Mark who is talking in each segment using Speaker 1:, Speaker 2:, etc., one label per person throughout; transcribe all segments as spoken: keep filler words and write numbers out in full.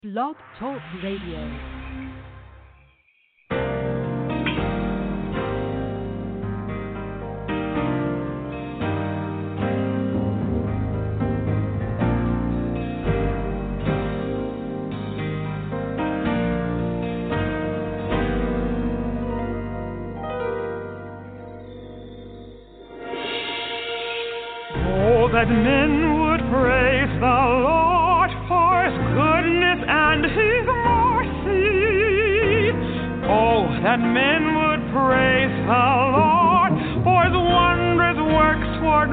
Speaker 1: Blog Talk Radio.
Speaker 2: That men would praise the Lord for His goodness and His mercy. Oh, that men would praise the Lord for His wondrous works toward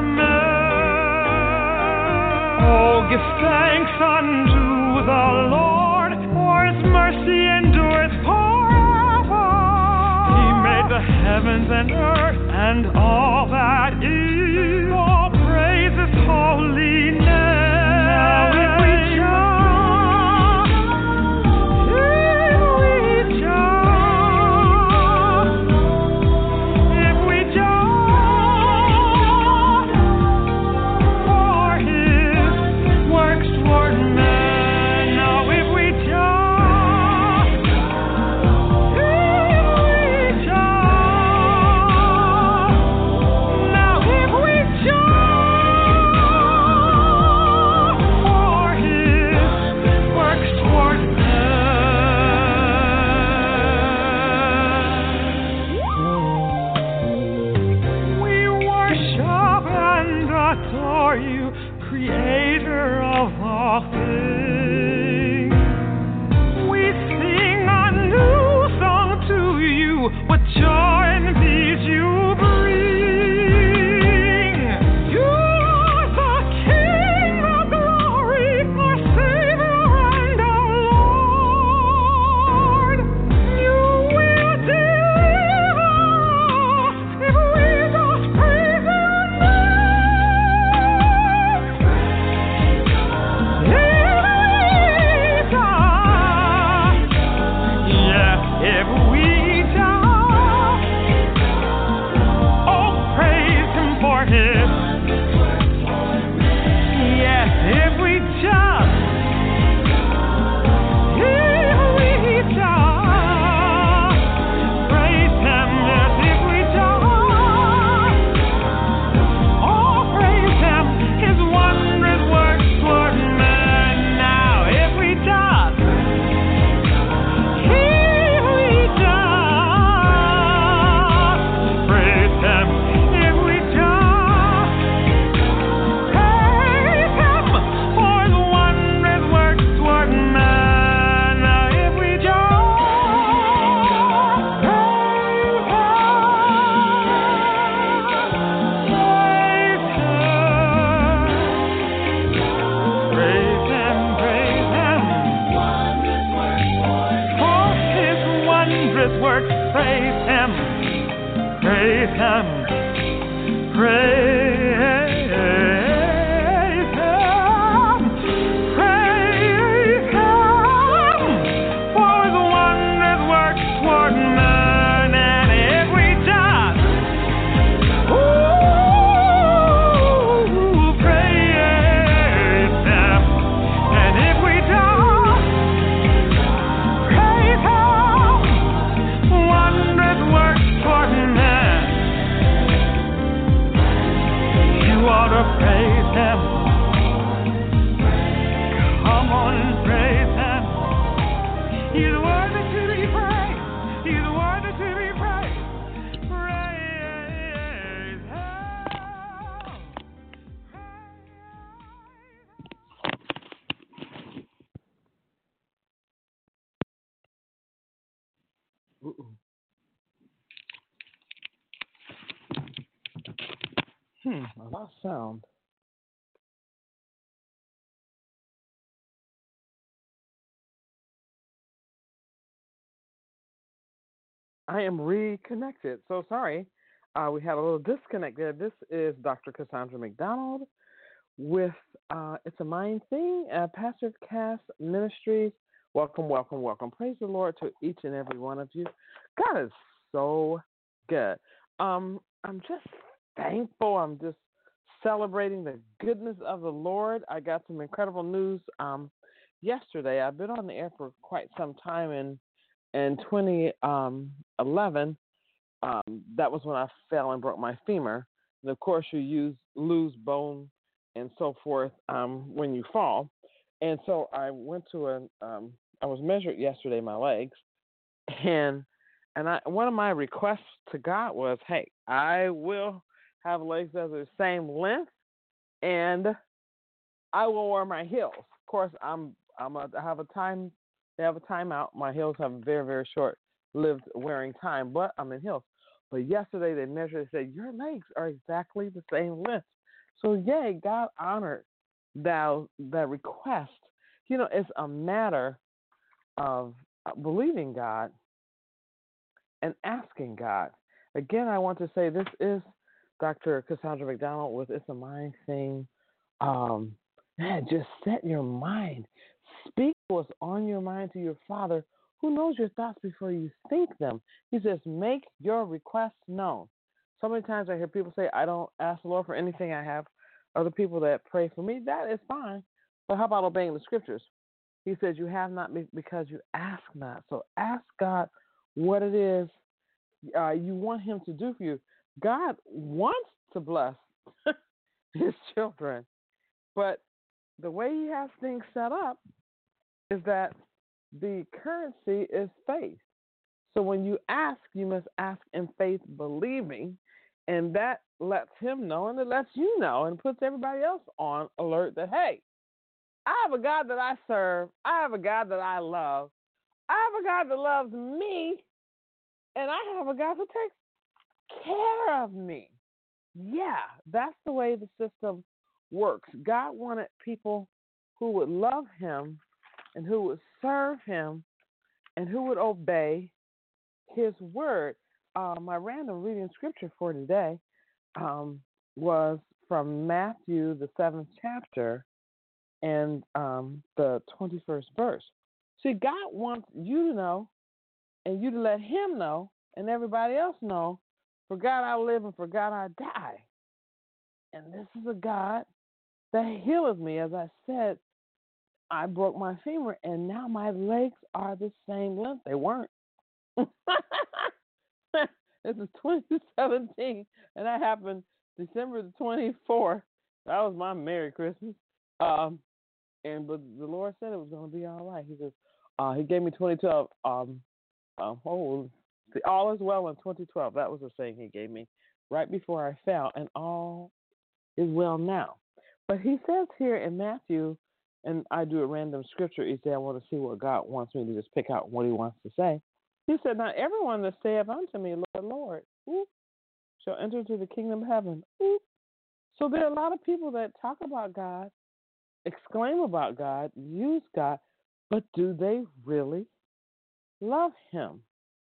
Speaker 2: men. Oh, give thanks unto the Lord, for His mercy endureth forever. He made the heavens and earth and all that is. All praise His holy name. Now if we jump, if we jump, if we jump for His works toward men. Now if we jump, if we jump, now if we jump. You, creator of all things. We sing a new song to you with joy and peace you bring. You are the King of glory, our Savior and our Lord. You will deliver us if we just praise your name. Hmm, I lost sound. I am reconnected. So sorry. Uh, we had a little disconnect there. This is Doctor Cassandra McDonald with uh, It's a Mind Thing, uh, Pastor Cass Ministries. Welcome, welcome, welcome. Praise the Lord to each and every one of you. God is so good. Um, I'm just thankful. I'm just celebrating the goodness of the Lord. I got some incredible news. Um, yesterday. I've been on the air for quite some time, and in twenty eleven, um, that was when I fell and broke my femur. And of course, you use lose bone and so forth um, when you fall. And so I went to a, um, I was measured yesterday, my legs, and and I one of my requests to God was, hey, I will have legs that are the same length, and I will wear my heels. Of course, I'm I'm a, I have a time. They have a timeout. My heels have a very very short lived wearing time, but I'm in heels. But yesterday they measured. They said your legs are exactly the same length. So yay, God honored that that request. You know, it's a matter of believing God and asking God. Again, I want to say this is Doctor Cassandra McDonald with It's a Mind Thing. Um, man, just set your mind. Speak what's on your mind to your Father who knows your thoughts before you think them. He says, make your requests known. So many times I hear people say, I don't ask the Lord for anything. I have other people that pray for me. That is fine. But how about obeying the scriptures? He says, you have not because you ask not. So ask God what it is uh, you want him to do for you. God wants to bless his children, but the way he has things set up is that the currency is faith. So when you ask, you must ask in faith, believing, and that lets him know and it lets you know and puts everybody else on alert that, hey, I have a God that I serve. I have a God that I love. I have a God that loves me, and I have a God who takes care of me. Yeah, that's the way the system works. God wanted people who would love him and who would serve him and who would obey his word. Uh, my random reading scripture for today um, was from Matthew, the seventh chapter, and um, the twenty-first verse. See, God wants you to know and you to let him know and everybody else know, for God I live and for God I die. And this is a God that healeth me. As I said, I broke my femur and now my legs are the same length. They weren't. This is twenty seventeen, and that happened December the twenty-fourth. That was my Merry Christmas. Um, and but the Lord said it was going to be all right. He says, uh, He gave me twenty twelve. Um, uh, oh, see, all is well in twenty twelve. That was the saying He gave me right before I fell, and all is well now. But He says here in Matthew, and I do a random scripture each day. I want to see what God wants me to just pick out what He wants to say. He said, not everyone that saith unto me, Lord, Lord, ooh, shall enter into the kingdom of heaven. Ooh. So there are a lot of people that talk about God, exclaim about God, use God, but do they really love him?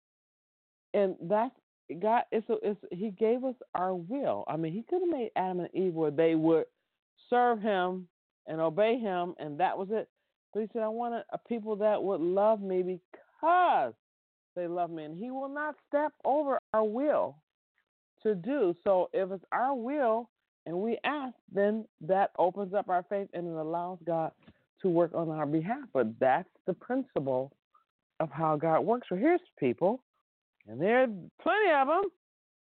Speaker 2: And that's God. It's, a, it's He gave us our will. I mean, He could have made Adam and Eve where they would serve him and obey him, and that was it. But He said, I wanted a people that would love me because they love me, and He will not step over our will to do. So if it's our will and we ask, then that opens up our faith and it allows God to work on our behalf. But that's the principle of how God works. So here's people, and there are plenty of them.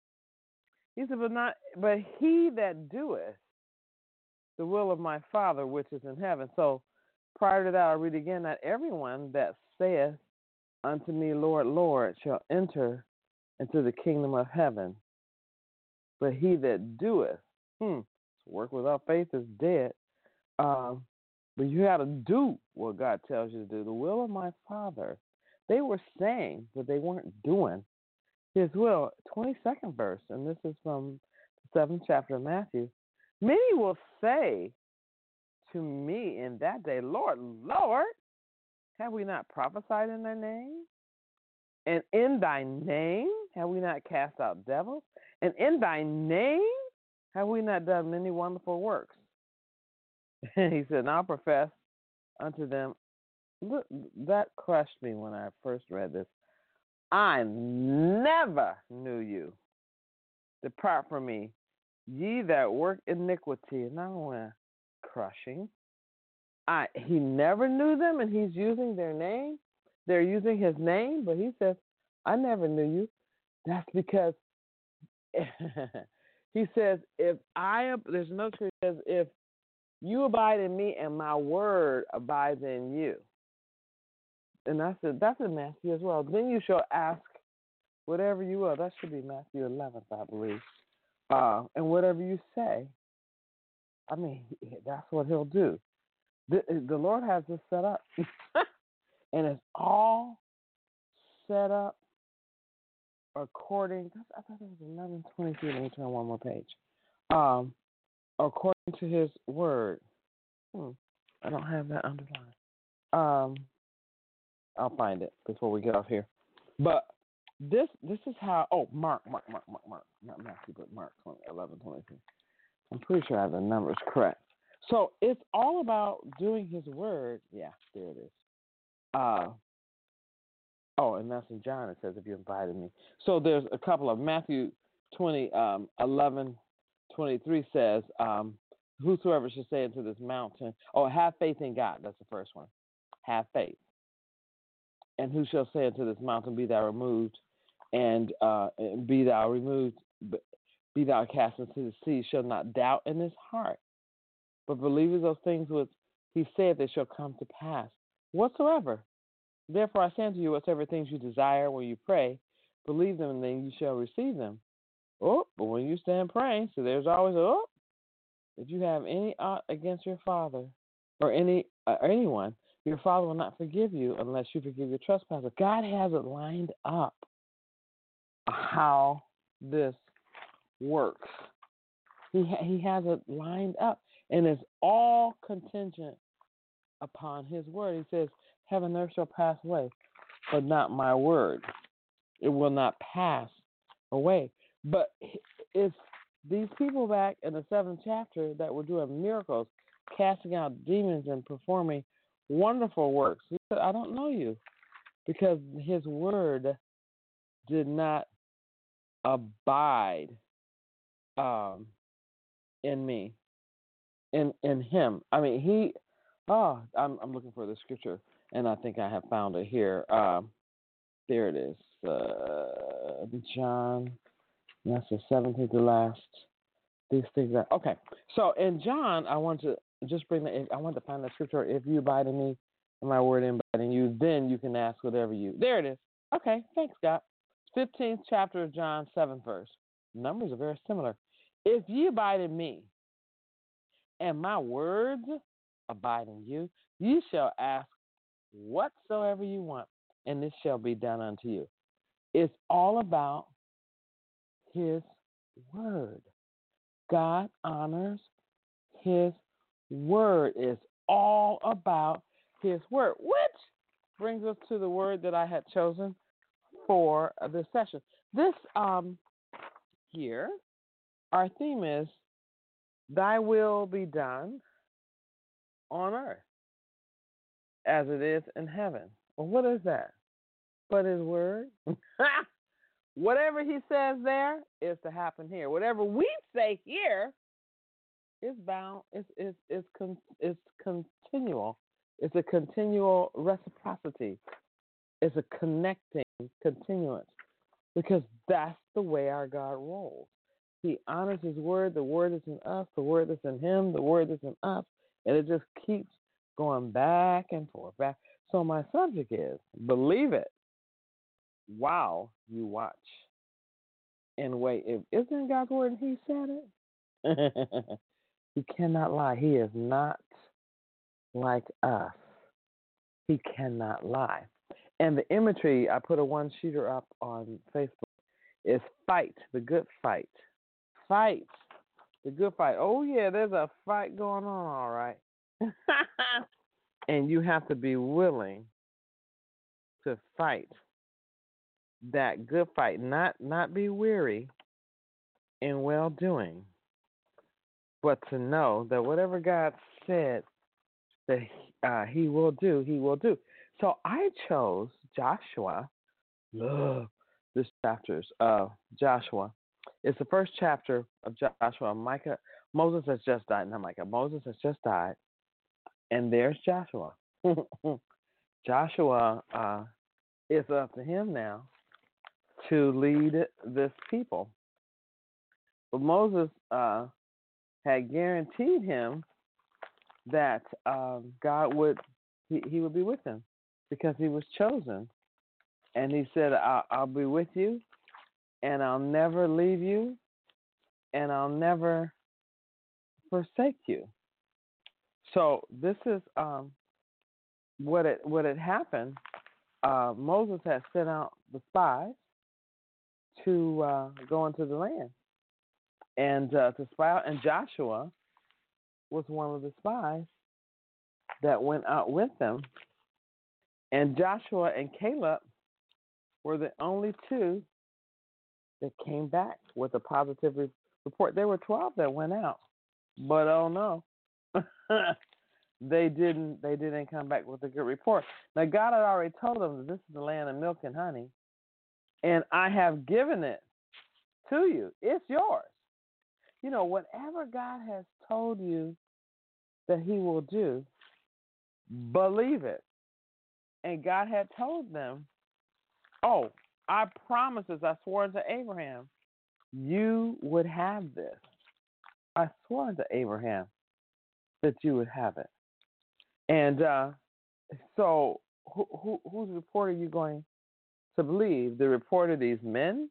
Speaker 2: He said, but not, but he that doeth the will of my Father which is in heaven. So prior to that, I'll read again, that everyone that saith unto me, Lord, Lord, shall enter into the kingdom of heaven. But he that doeth, hmm, work without faith is dead. Um, but you got to do what God tells you to do. The will of my Father. They were saying, but they weren't doing his will. twenty-second verse, and this is from the seventh chapter of Matthew. Many will say to me in that day, Lord, Lord, have we not prophesied in thy name? And in thy name have we not cast out devils? And in thy name have we not done many wonderful works? And he said, and I'll profess unto them, look, that crushed me when I first read this. I never knew you. Depart from me, ye that work iniquity. And not only crushing, I, he never knew them, and he's using their name. They're using his name, but he says, I never knew you. That's because he says, if I, there's no truth, he says, if you abide in me and my word abides in you. And that's it. That's in Matthew as well. Then you shall ask whatever you will. That should be Matthew eleventh, I believe. Uh, and whatever you say, I mean, that's what he'll do. The, the Lord has this set up. And it's all set up according, I thought it was eleven twenty-three. Let me turn one more page. Um, according to his word. Hmm, I don't have that underlined. Um, I'll find it before we get off here. But this this is how, oh, Mark, Mark, Mark, Mark, Mark, not Matthew, but Mark eleven twenty-three. I'm pretty sure I have the numbers correct. So it's all about doing his word. Yeah, there it is. Uh, oh, and that's in John. It says, if you invited me. So there's a couple of Matthew twenty, um, eleven twenty-three says, um, whosoever should say unto this mountain, oh, have faith in God. That's the first one. Have faith. And who shall say unto this mountain, be thou removed, and, uh, and be thou removed, be thou cast into the sea, shall not doubt in his heart, but believe those things which he said they shall come to pass. Whatsoever. Therefore I say unto you, whatsoever things you desire when you pray, believe them, and then you shall receive them. Oh, but when you stand praying, so there's always a, oh, if you have any ought against your father or any uh, anyone, your father will not forgive you unless you forgive your trespasses. God has it lined up how this works. He ha- he has it lined up, and it's all contingent upon his word. He says, heaven and earth shall pass away, but not my word. It will not pass away. But it's these people back in the seventh chapter that were doing miracles, casting out demons and performing wonderful works. He said, I don't know you, because his word did not abide um, in me, in in him. I mean, he. Oh, I'm I'm looking for the scripture, and I think I have found it here. Um, there it is, uh, John. That's the seventeenth to last. These things are okay. So in John, I want to just bring the. I want to find the scripture. If you abide in me, and my word abide in you, then you can ask whatever you. There it is. Okay, thanks, God. fifteenth chapter of John, seventh verse. Numbers are very similar. If ye abide in me, and my words abide in you, you shall ask whatsoever you want, and this shall be done unto you. It's all about his word. God honors his word. It's all about his word, which brings us to the word that I had chosen for this session. This um here, our theme is thy will be done on earth as it is in heaven. Well, what is that? But his word. Whatever he says there is to happen here. Whatever we say here is bound, is is is con, is continual. It's a continual reciprocity. It's a connecting continuance, because that's the way our God rolls. He honors his word. The word is in us. The word is in him. The word is in us. And it just keeps going back and forth. Back. So my subject is, believe it while you watch and wait. If isn't God's word and he said it? He cannot lie. He is not like us. He cannot lie. And the imagery, I put a one-sheeter up on Facebook, is fight, the good fight. Fight, the good fight. Oh, yeah, there's a fight going on, all right. And you have to be willing to fight that good fight, not not be weary in well-doing, but to know that whatever God said that uh, he will do, he will do. So I chose Joshua. Love this chapter's uh, Joshua. It's the first chapter of Joshua. Micah, Moses has just died. Not Micah. Moses has just died. And there's Joshua. Joshua, uh, it's up to him now to lead this people. But Moses uh, had guaranteed him that um, God would he, he would be with him because he was chosen. And he said, I'll, I'll be with you, and I'll never leave you, and I'll never forsake you. So this is um, what it what had happened. Uh, Moses had sent out the spies to uh, go into the land and uh, to spy out, and Joshua was one of the spies that went out with them. And Joshua and Caleb were the only two that came back with a positive re- report. There were twelve that went out, but oh no, they didn't. They didn't come back with a good report. Now God had already told them that this is the land of milk and honey, and I have given it to you. It's yours. You know, whatever God has told you that He will do, believe it. And God had told them, "Oh, I promised, as I swore to Abraham, you would have this. I swore to Abraham that you would have it." And uh, so, who, who, whose report are you going to believe? The report of these men,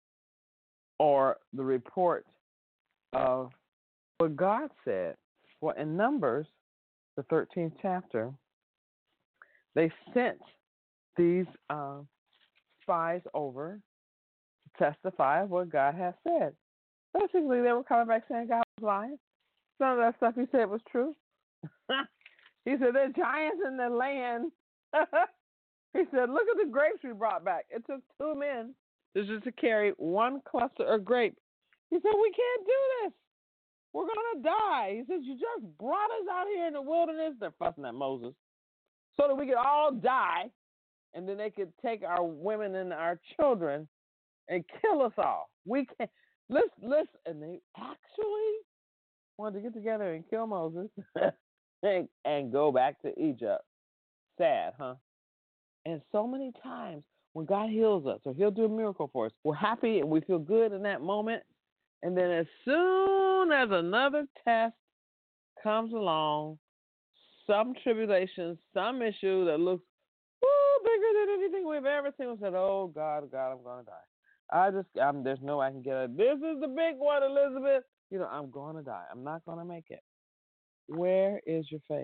Speaker 2: or the report of what God said? Well, in Numbers, the thirteenth chapter, they sent these uh, spies over to testify of what God has said. Basically, they were coming back saying God was lying. None of that stuff He said was true. He said, there's giants in the land. He said, look at the grapes we brought back. It took two men just to carry one cluster of grapes. He said, we can't do this. We're going to die. He says, you just brought us out here in the wilderness. They're fussing at Moses. So that we could all die, and then they could take our women and our children and kill us all. We can't. Let's, let's, and they actually wanted to get together and kill Moses and, and go back to Egypt. Sad, huh? And so many times when God heals us or He'll do a miracle for us, we're happy and we feel good in that moment. And then as soon as another test comes along, some tribulation, some issue that looks woo, bigger than anything we've ever seen, we said, oh, God, God, I'm going to die. I just, I'm, there's no way I can get it. This is the big one, Elizabeth. You know, I'm going to die. I'm not going to make it. Where is your faith?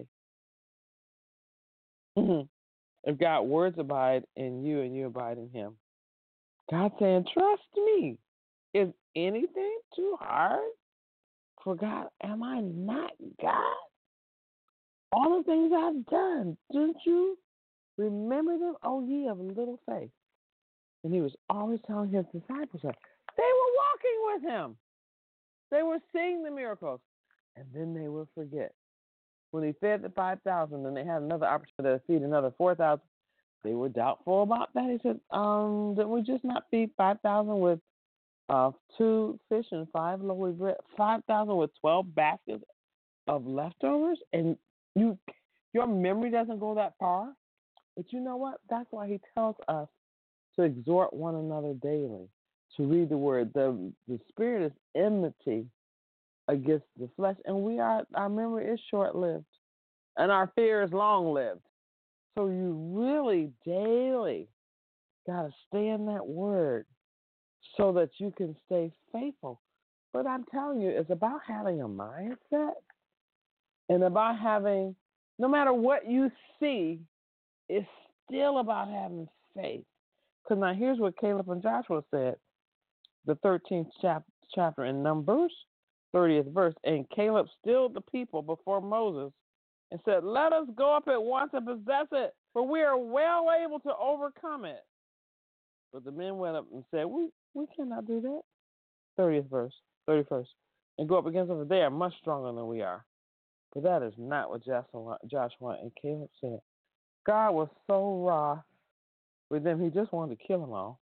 Speaker 2: If God's words abide in you and you abide in Him, God's saying, trust me. Is anything too hard for God? Am I not God? All the things I've done, didn't you remember them? Oh, ye of little faith. And He was always telling His disciples that. They were walking with Him. They were seeing the miracles. And then they would forget. When He fed the five thousand and they had another opportunity to feed another four thousand, they were doubtful about that. He said, um, didn't we just not feed five thousand with uh, two fish and five loaves of bread? five thousand with twelve baskets of leftovers? And you, your memory doesn't go that far? But you know what? That's why He tells us to exhort one another daily, to read the Word. The, the Spirit is enmity against the flesh, and we are, our memory is short-lived, and our fear is long-lived. So you really daily got to stay in that Word so that you can stay faithful. But I'm telling you, it's about having a mindset and about having, no matter what you see, it's still about having faith. Because now here's what Caleb and Joshua said, the thirteenth chap- chapter in Numbers, thirtieth verse. And Caleb stilled the people before Moses and said, let us go up at once and possess it, for we are well able to overcome it. But the men went up and said, we, we cannot do that. thirtieth verse, thirty-first. And go up against them, for they are much stronger than we are. But that is not what Joshua, Joshua and Caleb said. God was so wroth with them, He just wanted to kill them all.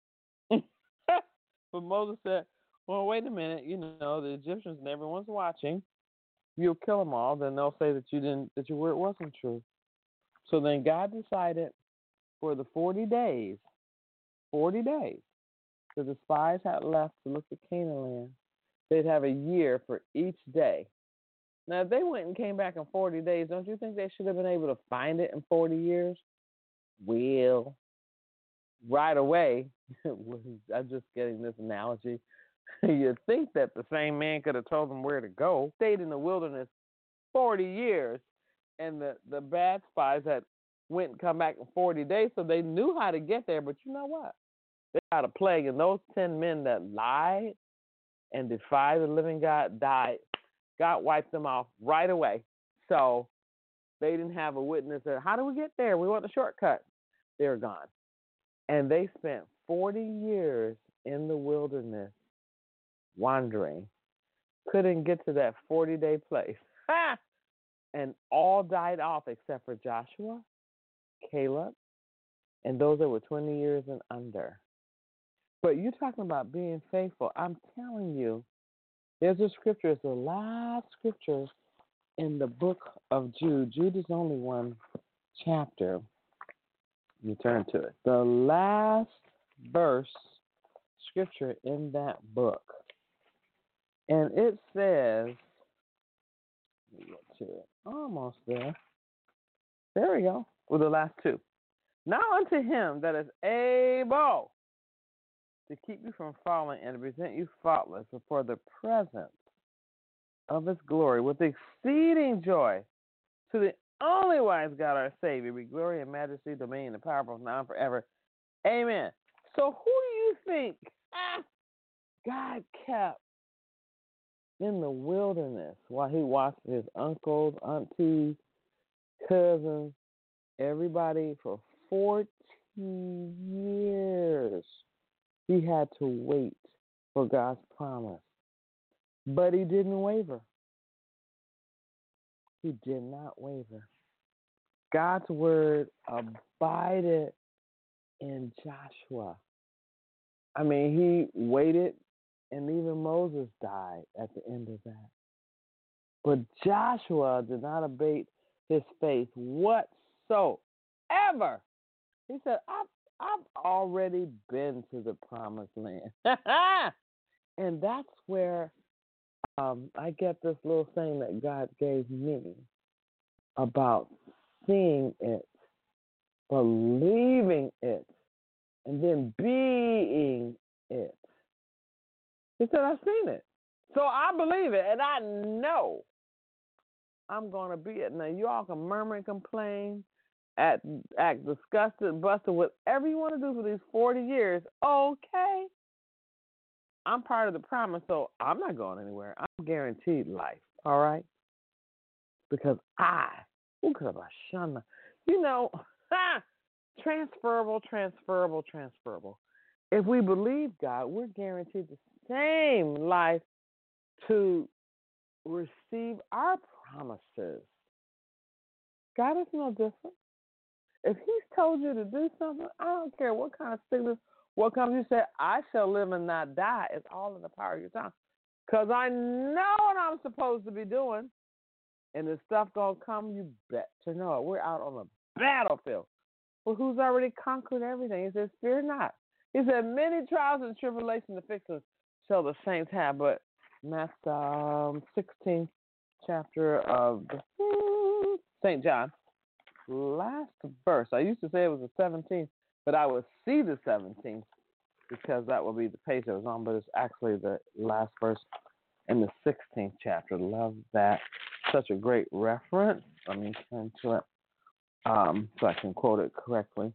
Speaker 2: But Moses said, well, wait a minute, you know, the Egyptians and everyone's watching. you'll kill them all. Then they'll say that you didn't, that your word wasn't true. So then God decided for the forty days, forty days, because the spies had left to look at Canaan land, they'd have a year for each day. Now, if they went and came back in forty days, don't you think they should have been able to find it in forty years? Well, right away, I'm just getting this analogy. You'd think that the same man could have told them where to go. Stayed in the wilderness forty years, and the, the bad spies had went and come back in forty days, so they knew how to get there. But you know what? They got a plague, and those ten men that lied and defied the living God died. God wiped them off right away. So they didn't have a witness. That, how do we get there? We want the shortcut. They're gone. And they spent forty years in the wilderness wandering. Couldn't get to that forty-day place. Ha! And all died off except for Joshua, Caleb, and those that were twenty years and under. But you're talking about being faithful. I'm telling you, there's a scripture. It's the last scripture in the book of Jude. Jude is only one chapter. You turn to it. The last verse scripture in that book. And it says, let me get to it. Almost there. There we go. With the last two. Now unto him that is able to keep you from falling and to present you faultless before the presence of his glory with exceeding joy, to the only wise God our Savior, be glory and majesty, dominion, and power both now and forever. Amen. So who do you think ah, God kept in the wilderness while he watched his uncles, aunties, cousins, everybody for fourteen years? He had to wait for God's promise. But he didn't waver. He did not waver. God's word abided in Joshua. I mean, he waited, and even Moses died at the end of that. But Joshua did not abate his faith whatsoever. He said, I've, I've already been to the promised land. And that's where um, I get this little thing that God gave me about seeing it, believing it, and then being it. He said, I've seen it. So I believe it, and I know I'm going to be it. Now, you all can murmur and complain, act, act disgusted, busted, whatever you want to do for these forty years, okay. I'm part of the promise, so I'm not going anywhere. I'm guaranteed life, all right? Because I, you know, transferable, transferable, transferable. If we believe God, we're guaranteed the same life to receive our promises. God is no different. If he's told you to do something, I don't care what kind of sickness, what comes, you say, I shall live and not die. It's all in the power of your tongue. Because I know what I'm supposed to be doing. And if stuff going to come, you better know it. We're out on the battlefield. Well, who's already conquered everything? He says, fear not. He said, many trials and tribulations afflictions shall the saints have. But that's um, sixteenth chapter of Saint John. Last verse. I used to say it was the seventeenth, but I would see the seventeenth because that would be the page that was on, but it's actually the last verse in the sixteenth chapter. Love that. Such a great reference. Let me turn to it um, so I can quote it correctly.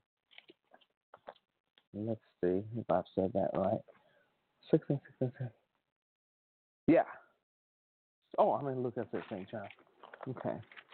Speaker 2: Let's see if I've said that right. sixteen, sixteen, sixteen. Yeah. Oh, I'm going to look at this Saint John. Okay.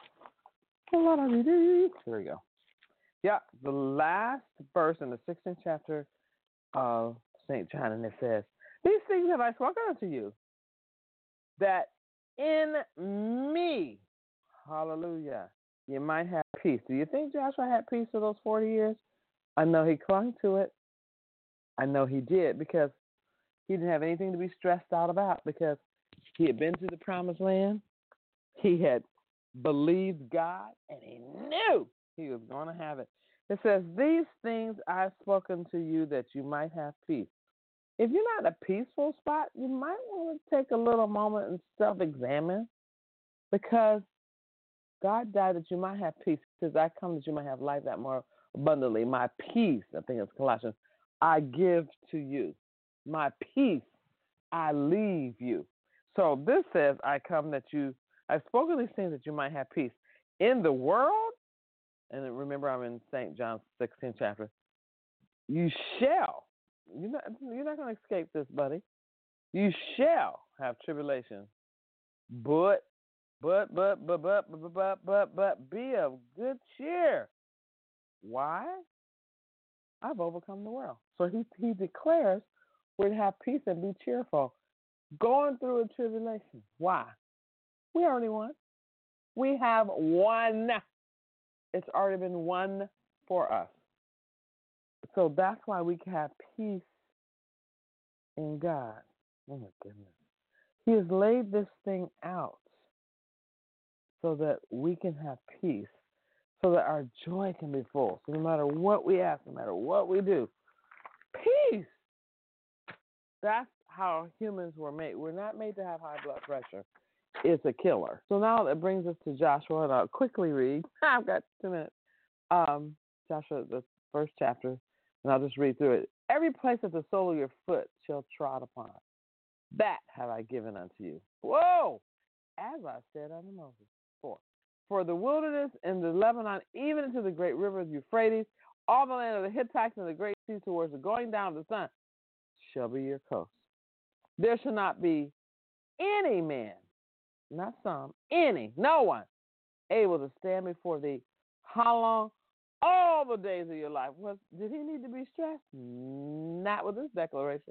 Speaker 2: Here we go. Yeah, the last verse in the sixteenth chapter of Saint John, and it says, these things have I spoken unto you, that in me, hallelujah, you might have peace. Do you think Joshua had peace for those forty years? I know he clung to it. I know he did, because he didn't have anything to be stressed out about, because he had been to the promised land. He had believed God, and he knew he was going to have it. It says, these things I've spoken to you that you might have peace. If you're not in a peaceful spot, you might want to take a little moment and self-examine, because God died that you might have peace. He says, I come that you might have life that more abundantly. My peace, I think it's Colossians, I give to you. My peace I leave you. So this says, I come that you, I've spoken these things that you might have peace. In the world, and remember I'm in Saint John sixteenth chapter, you shall, you're not, you're not going to escape this, buddy. You shall have tribulation. But, but, but, but, but, but, but, but, but, be of good cheer. Why? I've overcome the world. So he, he declares we're to have peace and be cheerful. Going through a tribulation. Why? We already won. We have won. It's already been won for us. So that's why we can have peace in God. Oh my goodness. He has laid this thing out so that we can have peace, so that our joy can be full. So no matter what we ask, no matter what we do, peace. That's how humans were made. We're not made to have high blood pressure. It's a killer. So now that brings us to Joshua, and I'll quickly read. I've got two minutes. Um, Joshua, the first chapter, and I'll just read through it. Every place that the sole of your foot shall trod upon, that have I given unto you. Whoa! As I said unto Moses. Four. For the wilderness and the Lebanon, even into the great river of Euphrates, all the land of the Hittites and the great sea towards the going down of the sun, shall be your coast. There shall not be any man, not some, any, no one, able to stand before thee. How long? All the days of your life. Was, did he need to be stressed? Not with this declaration.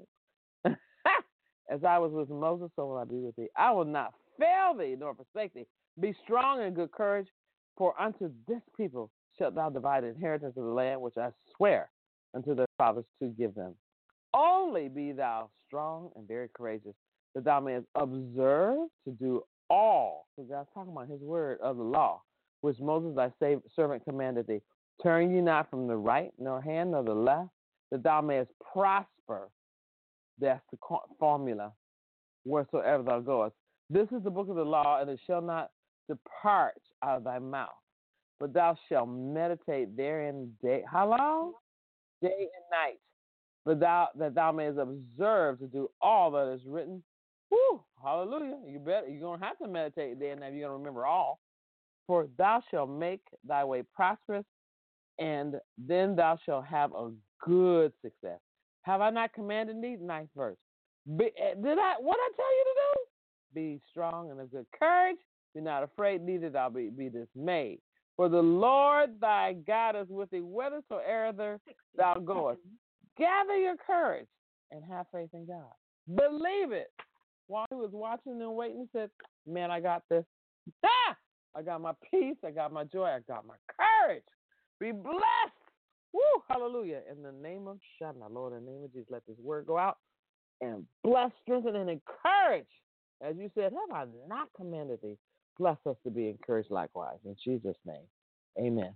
Speaker 2: As I was with Moses, so will I be with thee. I will not fail thee, nor forsake thee. Be strong and good courage, for unto this people shalt thou divide the inheritance of the land which I swear unto their fathers to give them. Only be thou strong and very courageous, that thou mayest observe to do all, because God's talking about his word of the law, which Moses thy servant commanded thee. Turn ye not from the right, nor hand, nor the left, that thou mayest prosper. That's the formula, wheresoever thou goest. This is the book of the law, and it shall not depart out of thy mouth, but thou shalt meditate therein day. How long? Day and night. But thou that thou mayest observe to do all that is written. Woo! Hallelujah. You better you're gonna have to meditate day and night. You're gonna remember all. For thou shalt make thy way prosperous, and then thou shalt have a good success. Have I not commanded thee? Ninth verse. Be, did I what I tell you to do? Be strong and of good courage. Be not afraid, neither thou be, be dismayed. For the Lord thy God is with thee, whithersoever thou goest. Gather your courage and have faith in God. Believe it. While he was watching and waiting, he said, man, I got this. Ah! I got my peace. I got my joy. I got my courage. Be blessed. Woo! Hallelujah. In the name of Shana, Lord, in the name of Jesus, let this word go out and bless, strengthen, and encourage. As you said, have I not commanded thee? Bless us to be encouraged likewise. In Jesus' name, amen.